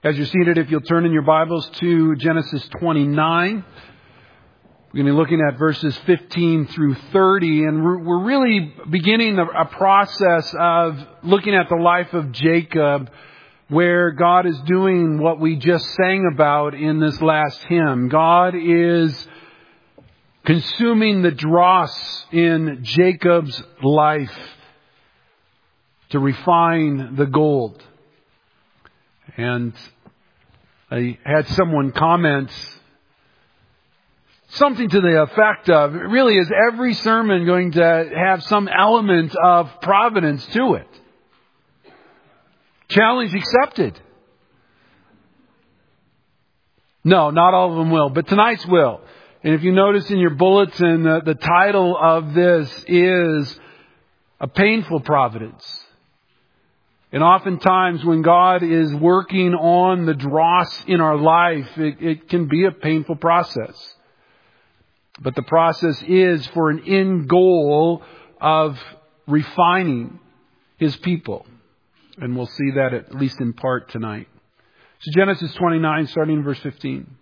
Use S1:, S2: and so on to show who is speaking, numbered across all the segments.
S1: As you're seated, if you'll turn in your Bibles to Genesis 29, we're going to be looking at verses 15 through 30, and we're really beginning a process of looking at the life of Jacob, where God is doing what we just sang about in this last hymn. God is consuming the dross in Jacob's life to refine the gold. And I had someone comment something to the effect of, really, is every sermon going to have some element of providence to it? Challenge accepted. No, not all of them will, but tonight's will. And if you notice in your bulletin, the title of this is A Painful Providence. And oftentimes when God is working on the dross in our life, it can be a painful process. But the process is for an end goal of refining His people. And we'll see that at least in part tonight. So Genesis 29, starting in verse 15.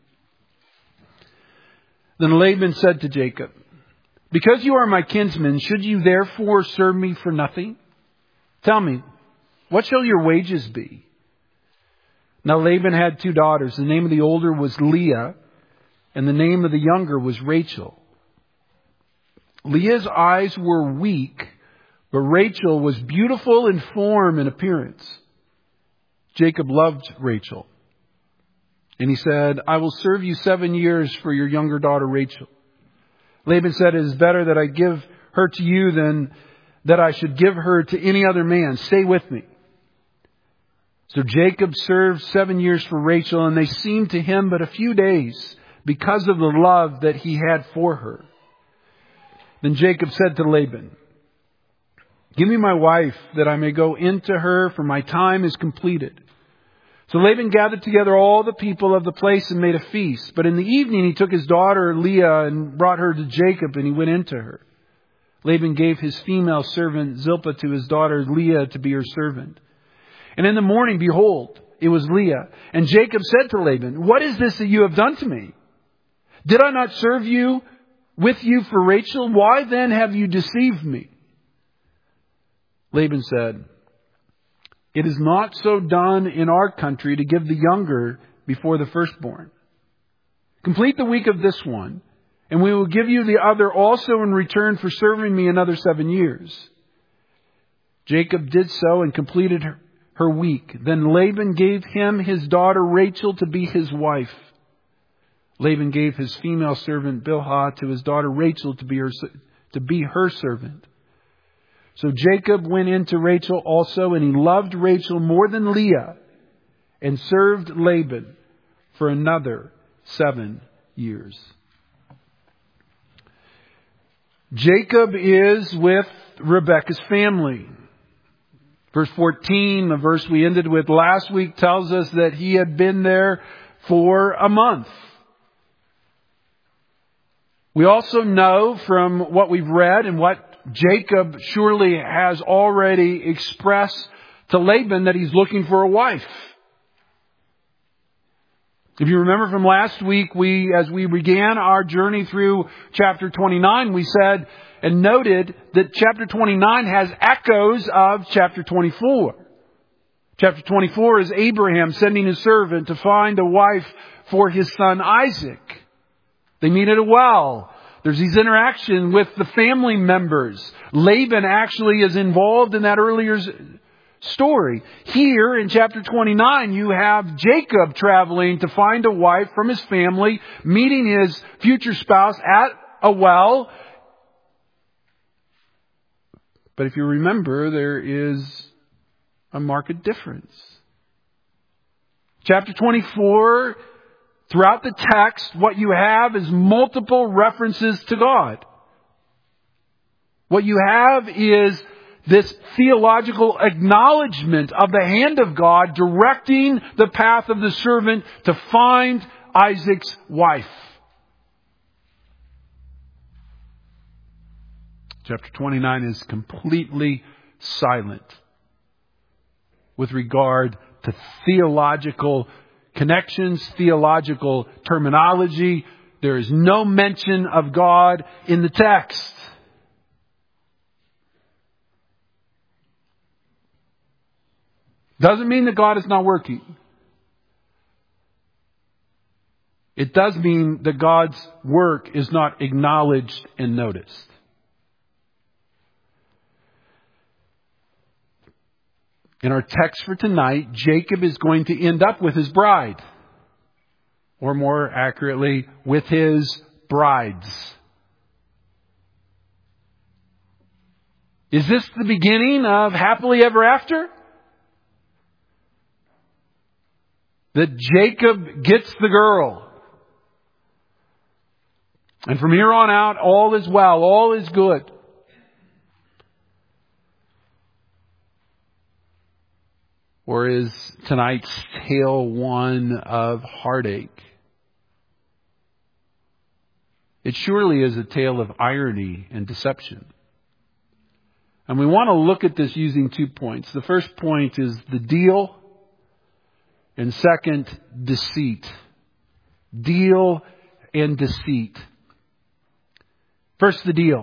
S1: Then Laban said to Jacob, "Because you are my kinsman, should you therefore serve me for nothing? Tell me, what shall your wages be?" Now Laban had 2 daughters. The name of the older was Leah, and the name of the younger was Rachel. Leah's eyes were weak, but Rachel was beautiful in form and appearance. Jacob loved Rachel. And he said, "I will serve you 7 years for your younger daughter Rachel." Laban said, "It is better that I give her to you than that I should give her to any other man. Stay with me." So Jacob served 7 years for Rachel, and they seemed to him but a few days because of the love that he had for her. Then Jacob said to Laban, "Give me my wife that I may go into her, for my time is completed." So Laban gathered together all the people of the place and made a feast. But in the evening he took his daughter Leah and brought her to Jacob, and he went into her. Laban gave his female servant Zilpah to his daughter Leah to be her servant. And in the morning, behold, it was Leah. And Jacob said to Laban, "What is this that you have done to me? Did I not serve you with you for Rachel? Why then have you deceived me?" Laban said, "It is not so done in our country to give the younger before the firstborn. Complete the week of this one, and we will give you the other also in return for serving me another 7 years." Jacob did so and completed her week. Then Laban gave him his daughter Rachel to be his wife. Laban gave his female servant Bilhah to his daughter Rachel to be her servant. So Jacob went in to Rachel also, and he loved Rachel more than Leah, and served Laban for another 7 years. Jacob is with Rebekah's family. Verse 14, the verse we ended with last week, tells us that he had been there for a month. We also know from what we've read and what Jacob surely has already expressed to Laban that he's looking for a wife. If you remember from last week, as we began our journey through chapter 29, we said and noted that chapter 29 has echoes of chapter 24. Chapter 24 is Abraham sending his servant to find a wife for his son Isaac. They meet at a well. There's these interaction with the family members. Laban actually is involved in that earlier story. Here in chapter 29, you have Jacob traveling to find a wife from his family, meeting his future spouse at a well. But if you remember, there is a marked difference. Chapter 24, throughout the text, what you have is multiple references to God. What you have is this theological acknowledgement of the hand of God directing the path of the servant to find Isaac's wife. Chapter 29 is completely silent with regard to theological connections, theological terminology. There is no mention of God in the text. Doesn't mean that God is not working. It does mean that God's work is not acknowledged and noticed. In our text for tonight, Jacob is going to end up with his bride. Or more accurately, with his brides. Is this the beginning of happily ever after? That Jacob gets the girl. And from here on out, all is well, all is good. Or is tonight's tale one of heartache? It surely is a tale of irony and deception. And we want to look at this using 2 points. The first point is the deal, and second, deceit. Deal and deceit. First, the deal.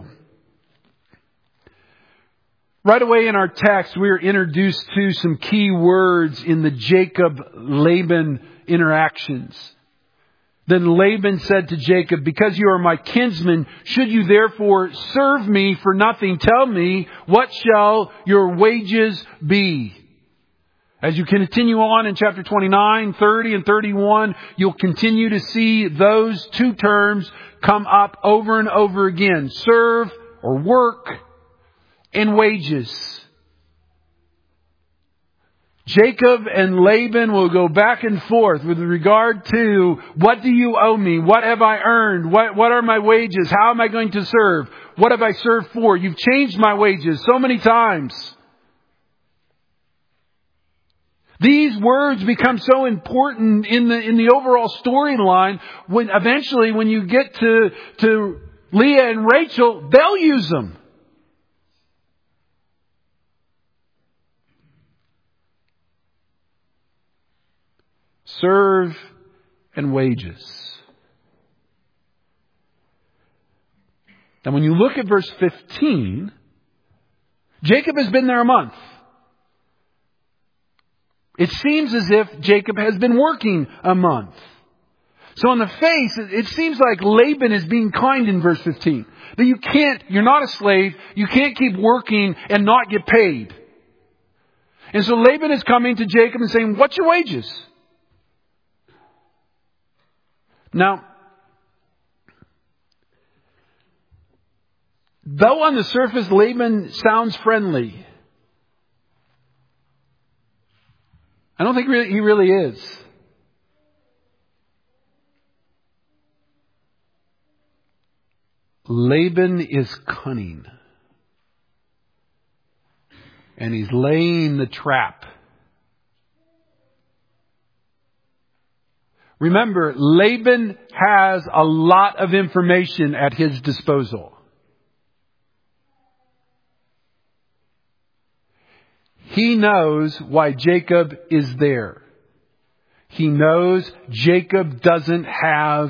S1: Right away in our text, we are introduced to some key words in the Jacob-Laban interactions. Then Laban said to Jacob, "Because you are my kinsman, should you therefore serve me for nothing? Tell me, what shall your wages be?" As you continue on in chapter 29, 30, and 31, you'll continue to see those two terms come up over and over again. Serve or work and wages. Jacob and Laban will go back and forth with regard to, what do you owe me? What have I earned? What are my wages? How am I going to serve? What have I served for? You've changed my wages so many times. These words become so important in the overall storyline when eventually when you get to Leah and Rachel, they'll use them. Serve and wages. And when you look at verse 15, Jacob has been there a month. It seems as if Jacob has been working a month. So on the face, it seems like Laban is being kind in verse 15. That you're not a slave, you can't keep working and not get paid. And so Laban is coming to Jacob and saying, "What's your wages?" Now, though on the surface Laban sounds friendly, I don't think he really is. Laban is cunning. And he's laying the trap. Remember, Laban has a lot of information at his disposal. He knows why Jacob is there. He knows Jacob doesn't have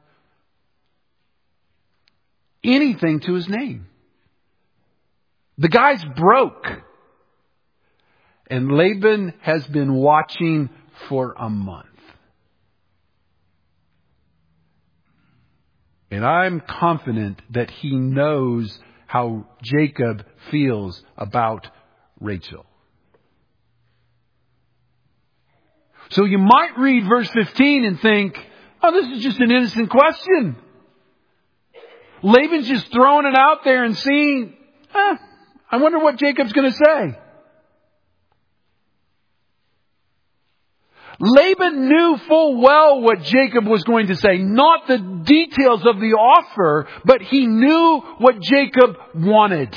S1: anything to his name. The guy's broke. And Laban has been watching for a month. And I'm confident that he knows how Jacob feels about Rachel. So you might read verse 15 and think, oh, this is just an innocent question. Laban's just throwing it out there and seeing, I wonder what Jacob's going to say. Laban knew full well what Jacob was going to say. Not the details of the offer, but he knew what Jacob wanted.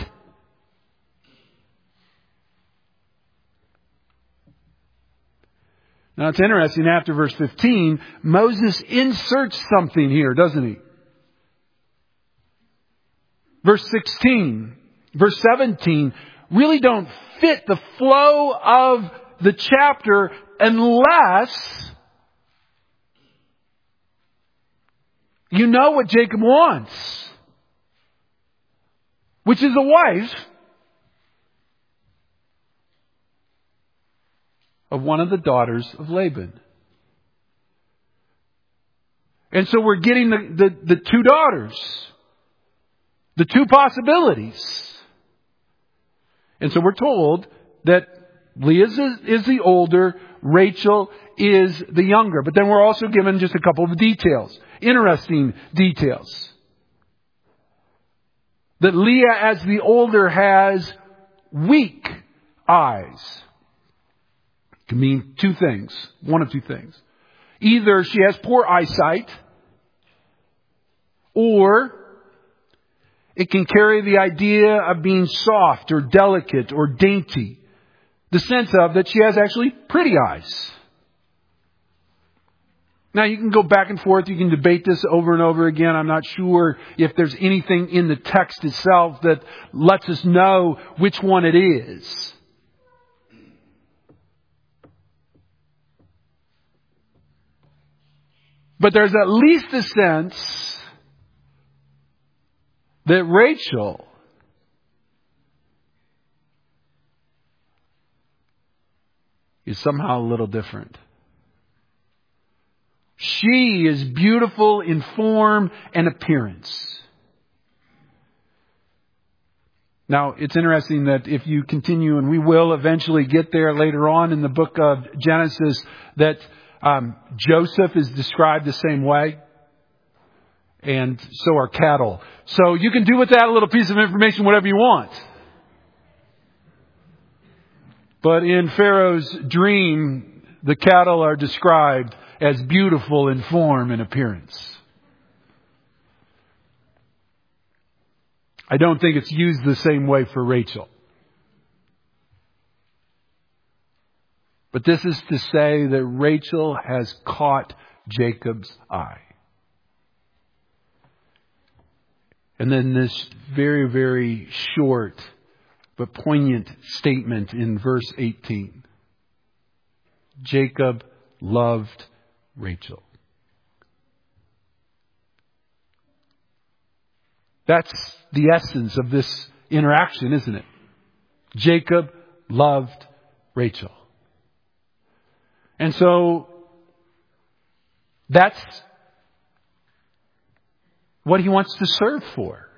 S1: Now it's interesting, after verse 15, Moses inserts something here, doesn't he? Verse 16, verse 17 really don't fit the flow of the chapter unless You know what Jacob wants, which is a wife of one of the daughters of Laban. And so we're getting the two daughters, the two possibilities. And so we're told that Leah is the older, Rachel is the younger. But then we're also given just a couple of details, interesting details. That Leah, as the older, has weak eyes. It can mean two things, one of two things. Either she has poor eyesight, or it can carry the idea of being soft or delicate or dainty. The sense of that she has actually pretty eyes. Now you can go back and forth. You can debate this over and over again. I'm not sure if there's anything in the text itself that lets us know which one it is. But there's at least a sense that Rachel is somehow a little different. She is beautiful in form and appearance. Now, it's interesting that if you continue, and we will eventually get there later on in the book of Genesis, that Joseph is described the same way. And so are cattle. So you can do with that a little piece of information whatever you want. But in Pharaoh's dream, the cattle are described as beautiful in form and appearance. I don't think it's used the same way for Rachel. But this is to say that Rachel has caught Jacob's eye. And then this very, very short but poignant statement in verse 18. Jacob loved Rachel. That's the essence of this interaction, isn't it? Jacob loved Rachel. And so that's what he wants to serve for.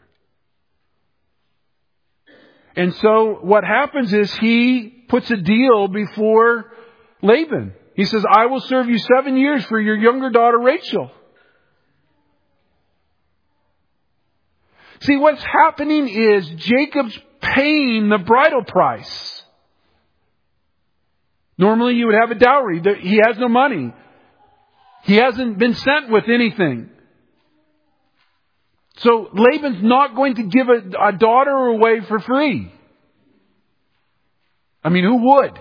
S1: And so what happens is he puts a deal before Laban. He says, I will serve you 7 years for your younger daughter Rachel. See, what's happening is Jacob's paying the bridal price. Normally you would have a dowry. He has no money. He hasn't been sent with anything. So Laban's not going to give a daughter away for free. I mean, who would?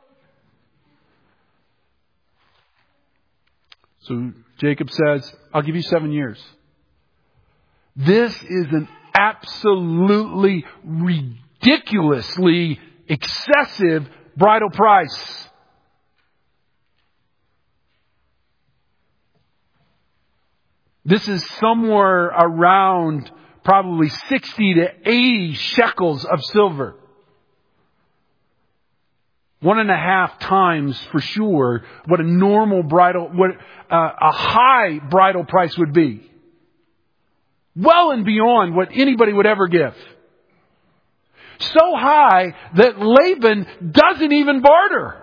S1: So Jacob says, I'll give you 7 years. This is an absolutely ridiculously excessive bridal price. This is somewhere around probably 60 to 80 shekels of silver. 1.5 times for sure what a normal a high bridal price would be. Well and beyond what anybody would ever give. So high that Laban doesn't even barter.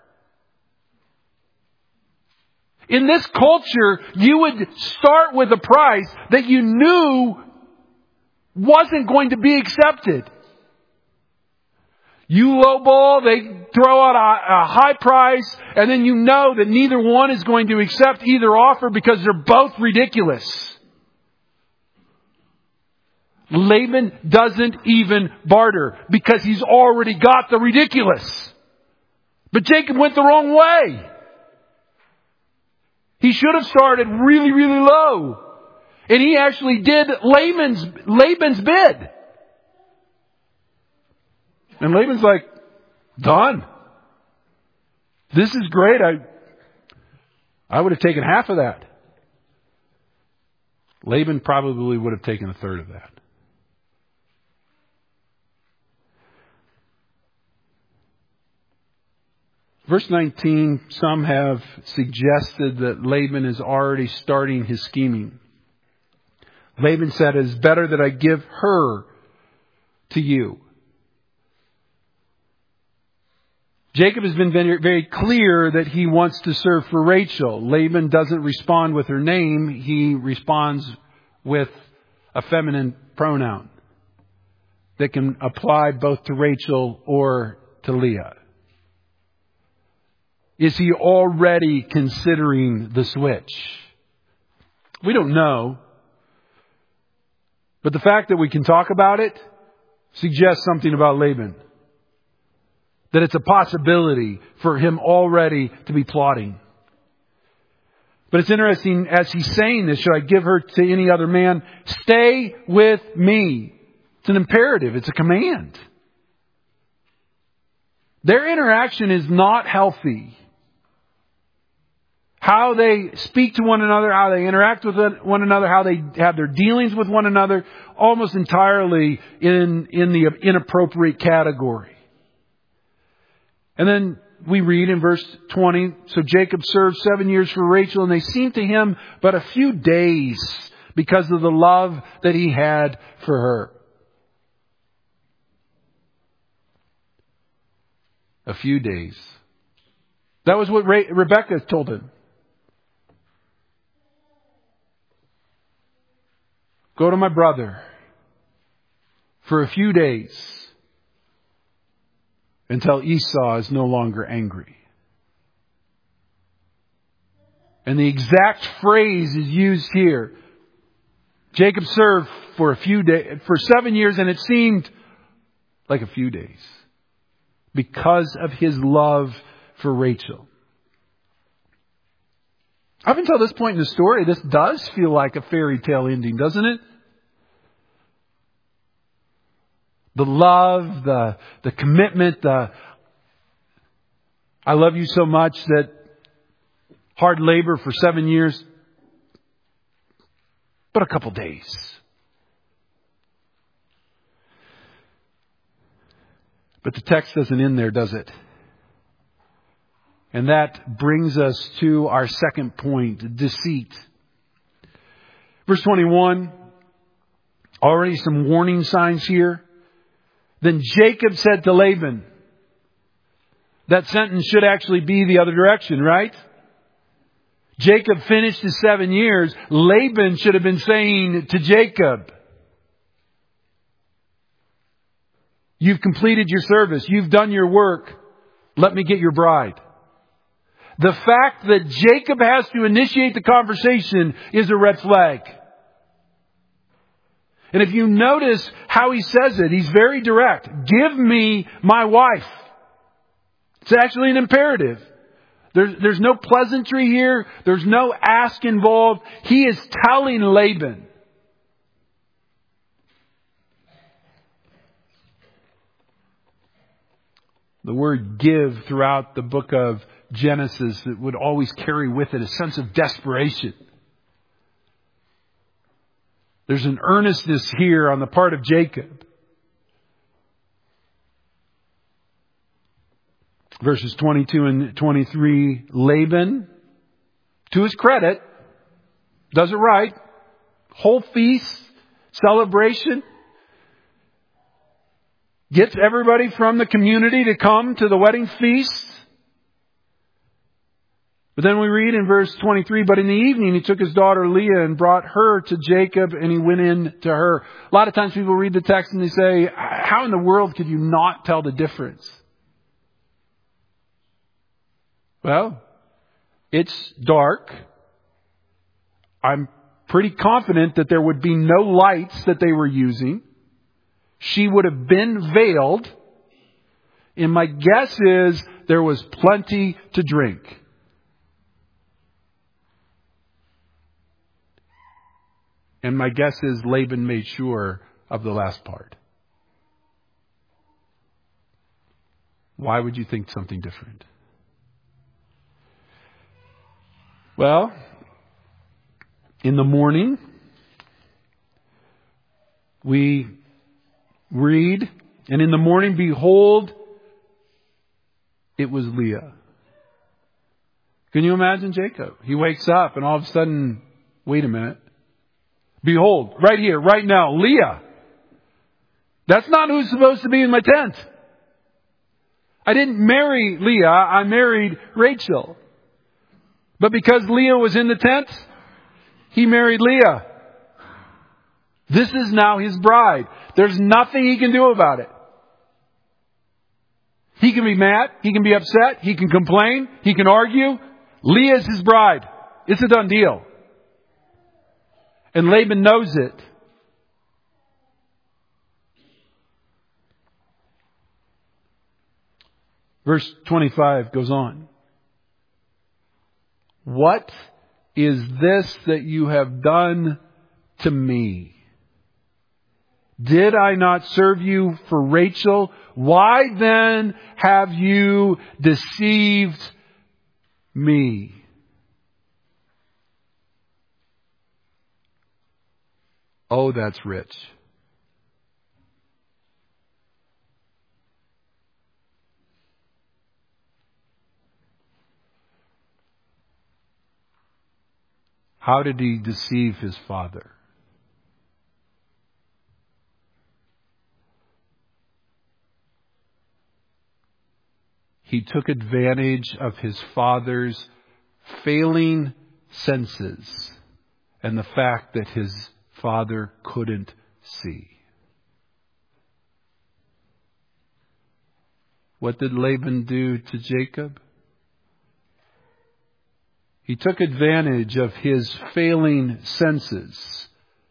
S1: In this culture, you would start with a price that you knew wasn't going to be accepted. You lowball, they throw out a high price, and then you know that neither one is going to accept either offer because they're both ridiculous. Laban doesn't even barter because he's already got the ridiculous. But Jacob went the wrong way. He should have started really, really low. And he actually did Laban's bid. And Laban's like, done. This is great. I would have taken half of that. Laban probably would have taken a third of that. Verse 19, some have suggested that Laban is already starting his scheming. Laban said, "It is better that I give her to you." Jacob has been very, very clear that he wants to serve for Rachel. Laban doesn't respond with her name. He responds with a feminine pronoun that can apply both to Rachel or to Leah. Is he already considering the switch? We don't know. But the fact that we can talk about it suggests something about Laban. That it's a possibility for him already to be plotting. But it's interesting, as he's saying this, should I give her to any other man? Stay with me. It's an imperative. It's a command. Their interaction is not healthy. How they speak to one another, how they interact with one another, how they have their dealings with one another, almost entirely in the inappropriate category. And then we read in verse 20, so Jacob served 7 years for Rachel, and they seemed to him but a few days because of the love that he had for her. A few days. That was what Rebekah told him. Go to my brother for a few days until Esau is no longer angry. And the exact phrase is used here. Jacob served for 7 years, and it seemed like a few days because of his love for Rachel. Up until this point in the story, this does feel like a fairy tale ending, doesn't it? The love, the commitment, I love you so much that hard labor for 7 years, but a couple days. But the text doesn't end there, does it? And that brings us to our second point, deceit. Verse 21, already some warning signs here. Then Jacob said to Laban, that sentence should actually be the other direction, right? Jacob finished his 7 years. Laban should have been saying to Jacob, you've completed your service. You've done your work. Let me get your bride. The fact that Jacob has to initiate the conversation is a red flag. And if you notice how he says it, he's very direct. Give me my wife. It's actually an imperative. There's no pleasantry here. There's no ask involved. He is telling Laban. The word give throughout the book of Genesis, it would always carry with it a sense of desperation. There's an earnestness here on the part of Jacob. Verses 22 and 23, Laban, to his credit, does it right. Whole feast, celebration. Gets everybody from the community to come to the wedding feast. But then we read in verse 23, but in the evening he took his daughter Leah and brought her to Jacob, and he went in to her. A lot of times people read the text and they say, how in the world could you not tell the difference? Well, it's dark. I'm pretty confident that there would be no lights that they were using. She would have been veiled. And my guess is there was plenty to drink. And my guess is Laban made sure of the last part. Why would you think something different? Well, in the morning, we read, and in the morning, behold, it was Leah. Can you imagine Jacob? He wakes up and all of a sudden, wait a minute. Behold, right here, right now, Leah. That's not who's supposed to be in my tent. I didn't marry Leah, I married Rachel. But because Leah was in the tent, he married Leah. This is now his bride. There's nothing he can do about it. He can be mad, he can be upset, he can complain, he can argue. Leah is his bride. It's a done deal. And Laban knows it. Verse 25 goes on. What is this that you have done to me? Did I not serve you for Rachel? Why then have you deceived me? Oh, that's rich. How did he deceive his father? He took advantage of his father's failing senses and the fact that his father couldn't see. What did Laban do to Jacob? He took advantage of his failing senses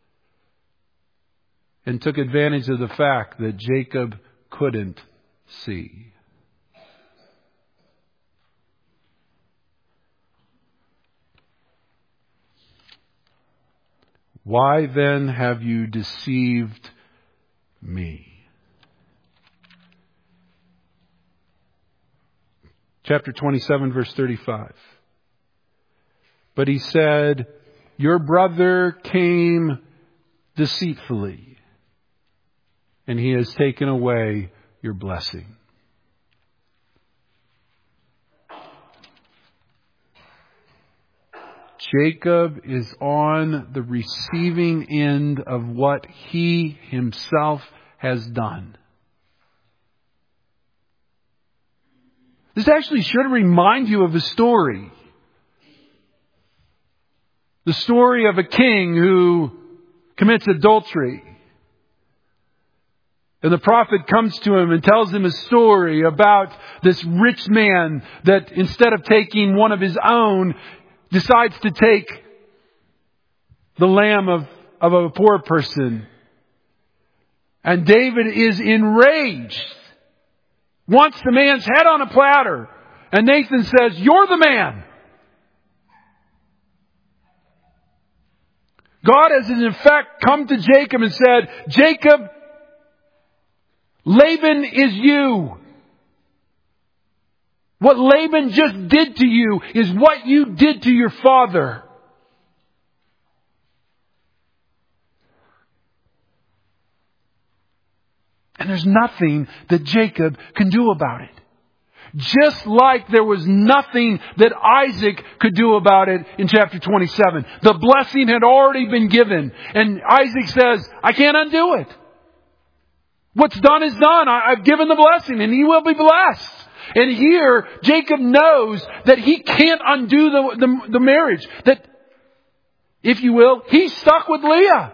S1: and took advantage of the fact that Jacob couldn't see. Why then have you deceived me? Chapter 27, verse 35. But he said, your brother came deceitfully, and he has taken away your blessing. Jacob is on the receiving end of what he himself has done. This actually should remind you of a story. The story of a king who commits adultery. And the prophet comes to him and tells him a story about this rich man that instead of taking one of his own, decides to take the lamb of a poor person. And David is enraged. Wants the man's head on a platter. And Nathan says, you're the man. God has in effect come to Jacob and said, Jacob, Laban is you. What Laban just did to you is what you did to your father. And there's nothing that Jacob can do about it. Just like there was nothing that Isaac could do about it in chapter 27. The blessing had already been given. And Isaac says, I can't undo it. What's done is done. I've given the blessing and he will be blessed. And here, Jacob knows that he can't undo the marriage. That, if you will, he's stuck with Leah.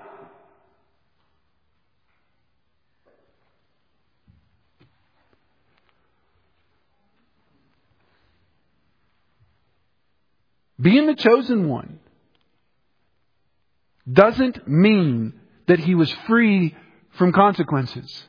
S1: Being the chosen one doesn't mean that he was free from consequences.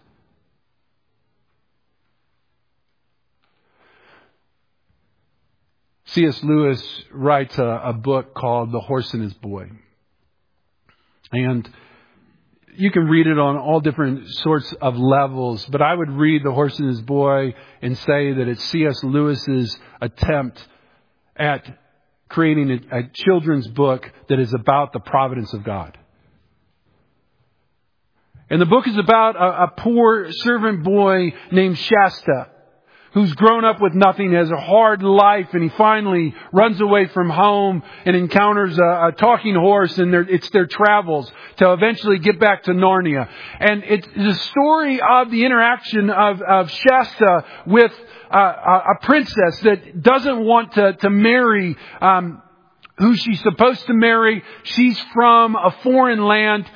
S1: C.S. Lewis writes a book called The Horse and His Boy. And you can read it on all different sorts of levels, but I would read The Horse and His Boy and say that it's C.S. Lewis's attempt at creating a children's book that is about the providence of God. And the book is about a poor servant boy named Shasta, who's grown up with nothing, has a hard life, and he finally runs away from home and encounters a talking horse, and it's their travels to eventually get back to Narnia. And it's the story of the interaction of Shasta with a princess that doesn't want to marry who she's supposed to marry. She's from a foreign land.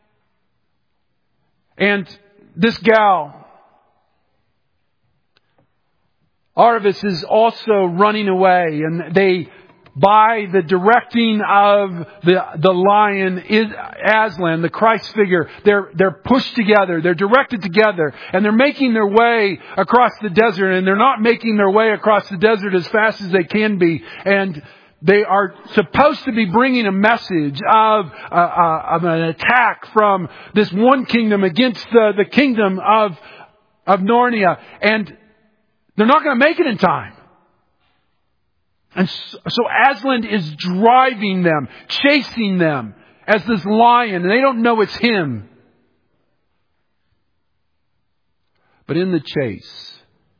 S1: And this gal, Aravis, is also running away, and they, by the directing of the lion, Aslan, the Christ figure, they're pushed together, they're directed together, and they're making their way across the desert, and they're not making their way across the desert as fast as they can be, and they are supposed to be bringing a message of an attack from this one kingdom against the kingdom of Narnia, and they're not going to make it in time. And so Aslan is driving them, chasing them as this lion, and they don't know it's him. But in the chase,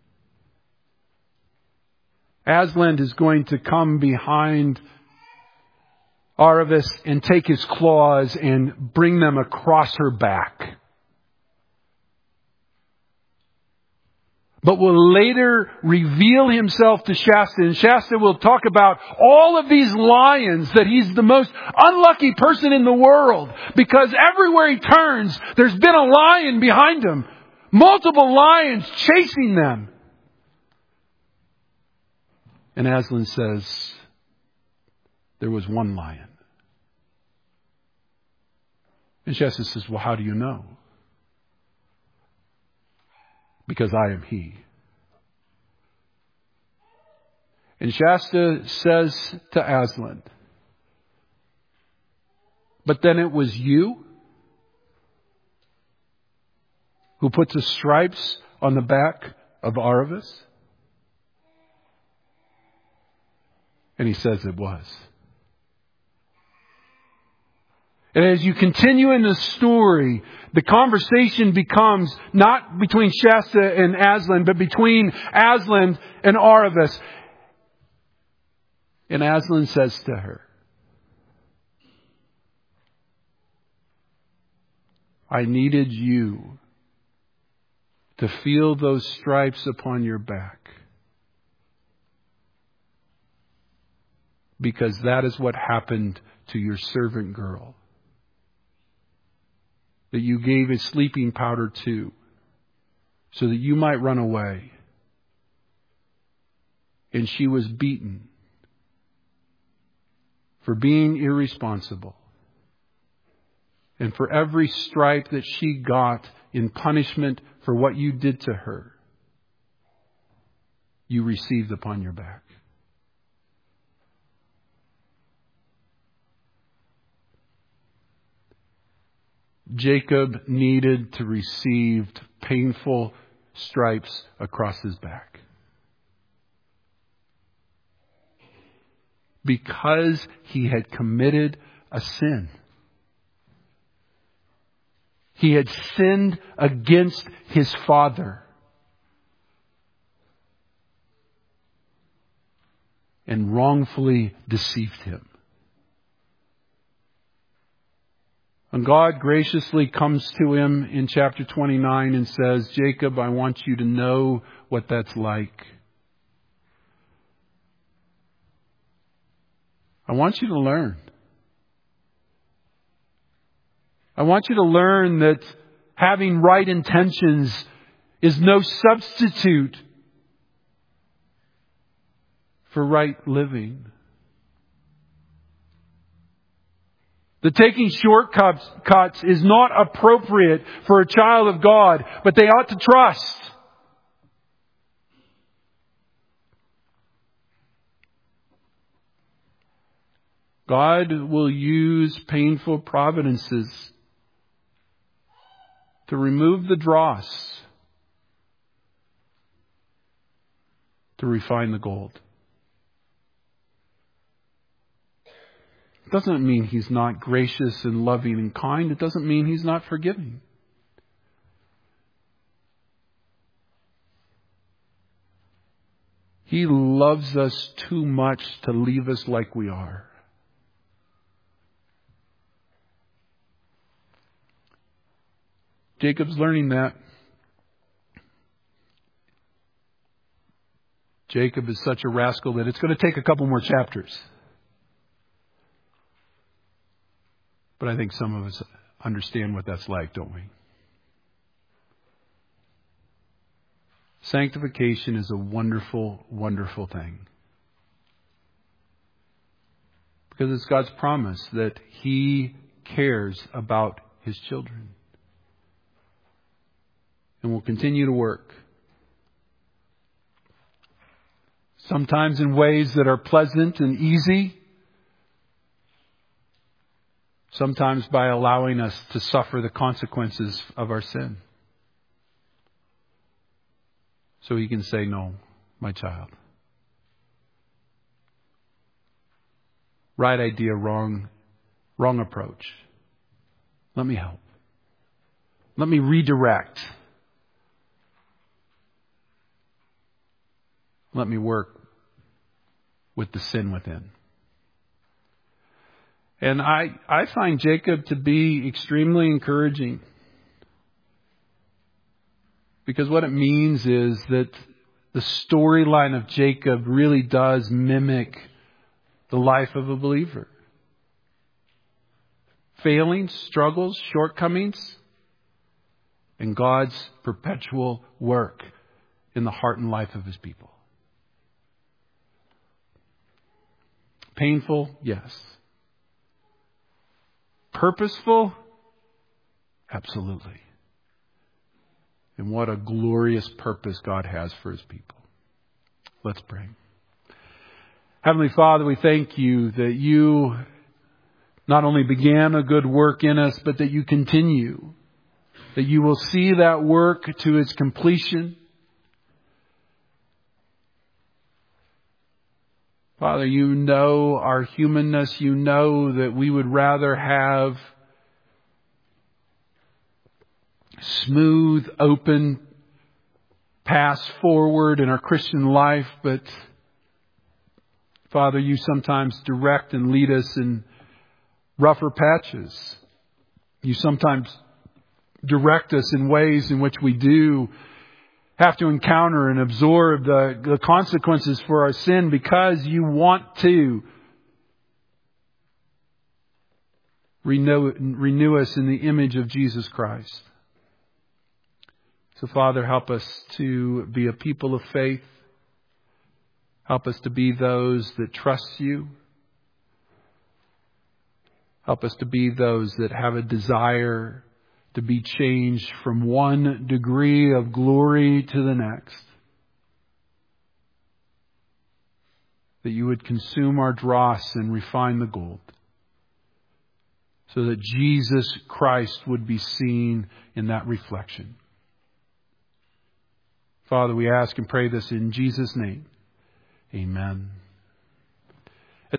S1: Aslan is going to come behind Aravis and take his claws and bring them across her back. But will later reveal himself to Shasta. And Shasta will talk about all of these lions, that he's the most unlucky person in the world. Because everywhere he turns, there's been a lion behind him. Multiple lions chasing them. And Aslan says, there was one lion. And Shasta says, well, how do you know? Because I am he. And Shasta says to Aslan, but then it was you who put the stripes on the back of Aravis? And he says it was. And as you continue in the story, the conversation becomes not between Shasta and Aslan, but between Aslan and Aravis. And Aslan says to her, I needed you to feel those stripes upon your back, because that is what happened to your servant girl, that you gave a sleeping powder to, so that you might run away. And she was beaten for being irresponsible. And for every stripe that she got in punishment for what you did to her, you received upon your back. Jacob needed to receive painful stripes across his back, because he had committed a sin. He had sinned against his father and wrongfully deceived him. And God graciously comes to him in chapter 29 and says, Jacob, I want you to know what that's like. I want you to learn. I want you to learn that having right intentions is no substitute for right living. The taking shortcuts is not appropriate for a child of God, but they ought to trust. God will use painful providences to remove the dross, to refine the gold. It doesn't mean He's not gracious and loving and kind. It doesn't mean He's not forgiving. He loves us too much to leave us like we are. Jacob's learning that. Jacob is such a rascal that it's going to take a couple more chapters. But I think some of us understand what that's like, don't we? Sanctification is a wonderful, wonderful thing. Because it's God's promise that He cares about His children. And will continue to work. Sometimes in ways that are pleasant and easy. Sometimes by allowing us to suffer the consequences of our sin. So He can say, no, my child. Right idea, wrong approach. Let me help. Let me redirect. Let me work with the sin within. And I find Jacob to be extremely encouraging. Because what it means is that the storyline of Jacob really does mimic the life of a believer. Failings, struggles, shortcomings, and God's perpetual work in the heart and life of His people. Painful, yes. Purposeful, absolutely. And what a glorious purpose God has for His people. Let's pray. Heavenly Father, we thank You that You not only began a good work in us, but that You continue. That You will see that work to its completion. Father, You know our humanness. You know that we would rather have smooth, open paths forward in our Christian life. But Father, You sometimes direct and lead us in rougher patches. You sometimes direct us in ways in which we do have to encounter and absorb the consequences for our sin because You want to renew us in the image of Jesus Christ. So Father, help us to be a people of faith. Help us to be those that trust You. Help us to be those that have a desire to be changed from one degree of glory to the next. That You would consume our dross and refine the gold. So that Jesus Christ would be seen in that reflection. Father, we ask and pray this in Jesus' name. Amen.